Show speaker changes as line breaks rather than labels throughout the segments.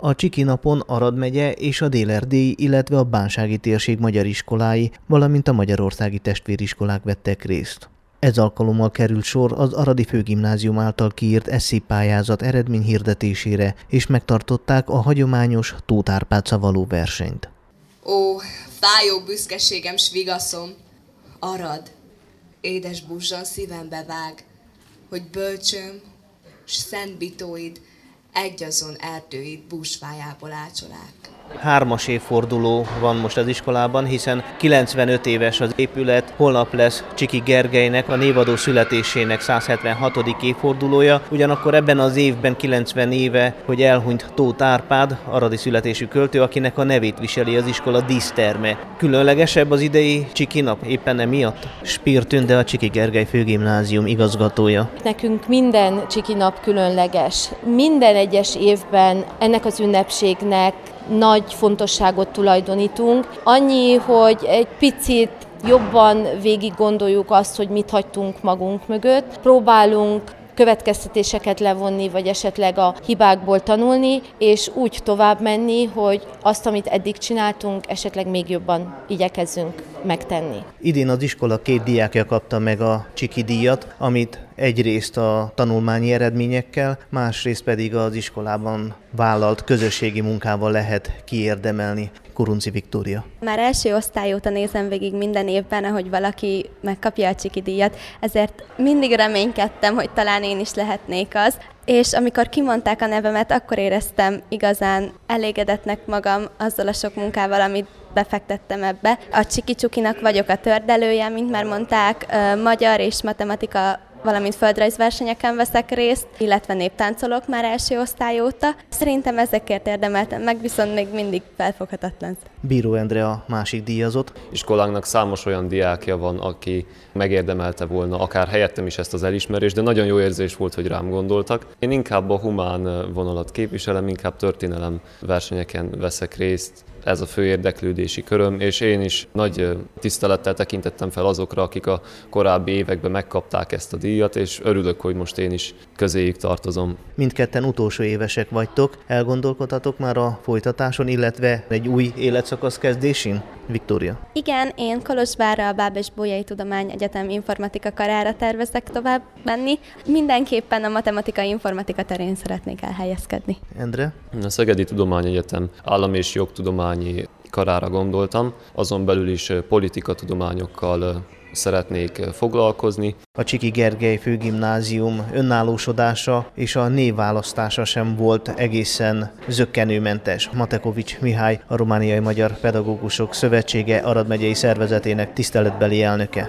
A Csiki napon Arad megye és a Dél-Erdélyi, illetve a Bánsági térség magyar iskolái, valamint a magyarországi testvériskolák vettek részt. Ez alkalommal került sor az Aradi Főgimnázium által kiírt eszélypályázat eredményhirdetésére, és megtartották a hagyományos Tóth Árpád szavaló versenyt.
Ó, fájó büszkeségem, s vigaszom, Arad, édes buzsan szívembe vág, hogy bölcsöm, s szent bitóid egyazon erdőid búsfájából ácsolák.
3. évforduló van most az iskolában, hiszen 95 éves az épület, holnap lesz Csiki Gergelynek, a névadó születésének 176. évfordulója, ugyanakkor ebben az évben 90 éve, hogy elhunyt Tóth Árpád, aradi születésű költő, akinek a nevét viseli az iskola díszterme. Különlegesebb az idei Csiki nap éppen emiatt? Spír Tünde, a Csiki Gergely Főgimnázium igazgatója.
Nekünk minden Csiki nap különleges. Minden egyes évben ennek az ünnepségnek nagy fontosságot tulajdonítunk. Annyi, hogy egy picit jobban végig gondoljuk azt, hogy mit hagytunk magunk mögött. Próbálunk következtetéseket levonni, vagy esetleg a hibákból tanulni, és úgy tovább menni, hogy azt, amit eddig csináltunk, esetleg még jobban igyekezzünk megtenni.
Idén az iskola 2 diákja kapta meg a Csiki díjat, amit egyrészt a tanulmányi eredményekkel, másrészt pedig az iskolában vállalt közösségi munkával lehet kiérdemelni. Kurunci Viktória.
Már első osztály óta nézem végig minden évben, ahogy valaki megkapja a Csiki díjat, ezért mindig reménykedtem, hogy talán én is lehetnék az. És amikor kimondták a nevemet, akkor éreztem igazán elégedetnek magam azzal a sok munkával, amit befektettem ebbe. A Csiki Csukinak vagyok a tördelője, mint már mondták, magyar és matematika, valamint földrajzversenyeken veszek részt, illetve néptáncolok már első osztály óta. Szerintem ezekért érdemeltem meg, viszont még mindig felfoghatatlan.
Bíró Endre a másik díjazott.
Iskolánknak számos olyan diákja van, aki megérdemelte volna akár helyettem is ezt az elismerést, de nagyon jó érzés volt, hogy rám gondoltak. Én inkább a humán vonalat képviselem, inkább történelem versenyeken veszek részt. Ez a fő érdeklődési köröm, és én is nagy tisztelettel tekintettem fel azokra, akik a korábbi években megkapták ezt a díjat, és örülök, hogy most én is közéjük tartozom.
Mindketten utolsó évesek vagytok, elgondolkodhatok már a folytatáson, illetve egy új életszakasz kezdésén? Viktória.
Igen, én Kolozsvárra a Báb és Bolyai Tudományegyetem informatika karára tervezek tovább menni. Mindenképpen a matematika informatika terén szeretnék elhelyezkedni.
Endre?
A Szegedi Tudományegyetem állami és jogtudományi karára gondoltam, azon belül is politikatudományokkal szeretnék foglalkozni.
A Csiki Gergely Főgimnázium önállósodása és a névválasztása sem volt egészen zökkenőmentes. Matekovics Mihály, a Romániai Magyar Pedagógusok Szövetsége Arad megyei szervezetének tiszteletbeli elnöke.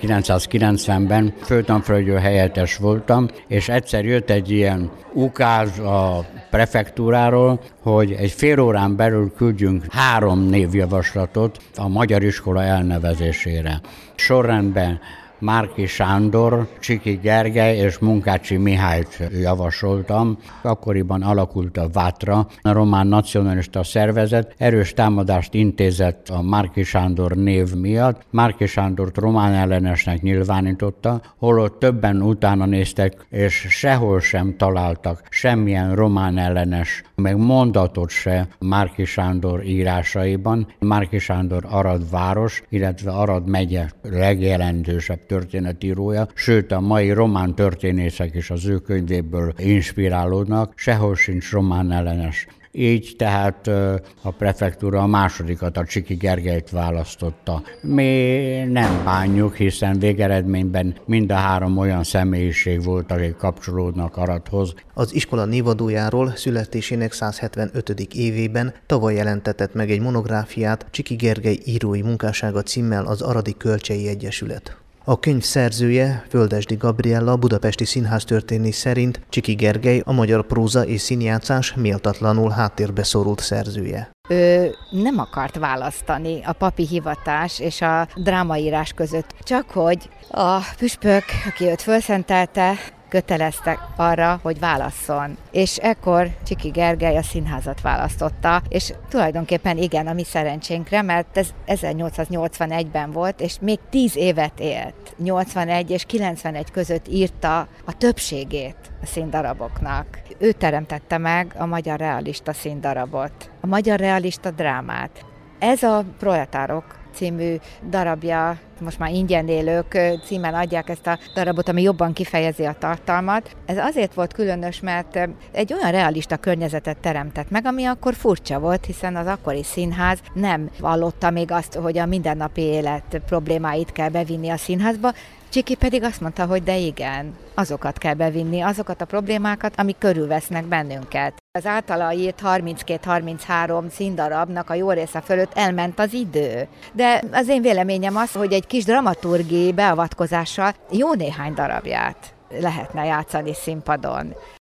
1990-ben főtanfolyó helyettes voltam, és egyszer jött egy ilyen ukáz a prefektúráról, hogy egy fél órán belül küldjünk 3 névjavaslatot a magyar iskola elnevezésére. Sorrendben Márki Sándor, Csiki Gergely és Munkácsi Mihályt javasoltam. Akkoriban alakult a VÁTRA, a Román Nacionalista Szervezet, erős támadást intézett a Márki Sándor név miatt. Márki Sándort román ellenesnek nyilvánította, holott többen utána néztek, és sehol sem találtak semmilyen román ellenes, meg mondatot se Márki Sándor írásaiban. Márki Sándor Arad város, illetve Arad megye legjelentősebb történetírója, sőt a mai román történészek is az ő könyvéből inspirálódnak, sehol sincs román ellenes. Így tehát a prefektúra a másodikat, a Csiki Gergelyt választotta. Mi nem bánjuk, hiszen végeredményben mind a 3 olyan személyiség volt, akik kapcsolódnak Aradhoz.
Az iskola névadójáról születésének 175. évében tavaly jelentetett meg egy monográfiát Csiki Gergely írói munkássága címmel az Aradi Kölcsei Egyesület. A könyv szerzője, Földesdi Gabriella, budapesti színháztörténész szerint Csiki Gergely a magyar próza és színjátszás méltatlanul háttérbe szorult szerzője.
Ő nem akart választani a papi hivatás és a drámaírás között, csak hogy a püspök, aki őt fölszentelte, köteleztek arra, hogy válasszon. És ekkor Csiki Gergely a színházat választotta, és tulajdonképpen igen, a mi szerencsénkre, mert ez 1881-ben volt, és még 10 évet élt. 81 és 91 között írta a többségét a színdaraboknak. Ő teremtette meg a magyar realista színdarabot, a magyar realista drámát. Ez a Proletárok című darabja, most már Ingyen élők címen adják ezt a darabot, ami jobban kifejezi a tartalmat. Ez azért volt különös, mert egy olyan realista környezetet teremtett meg, ami akkor furcsa volt, hiszen az akkori színház nem vallotta még azt, hogy a mindennapi élet problémáit kell bevinni a színházba. Csiki pedig azt mondta, hogy de igen, azokat kell bevinni, azokat a problémákat, amik körülvesznek bennünket. Az általa írt 32-33 színdarabnak a jó része fölött elment az idő. De az én véleményem az, hogy egy kis dramaturgiai beavatkozással jó néhány darabját lehetne játszani színpadon.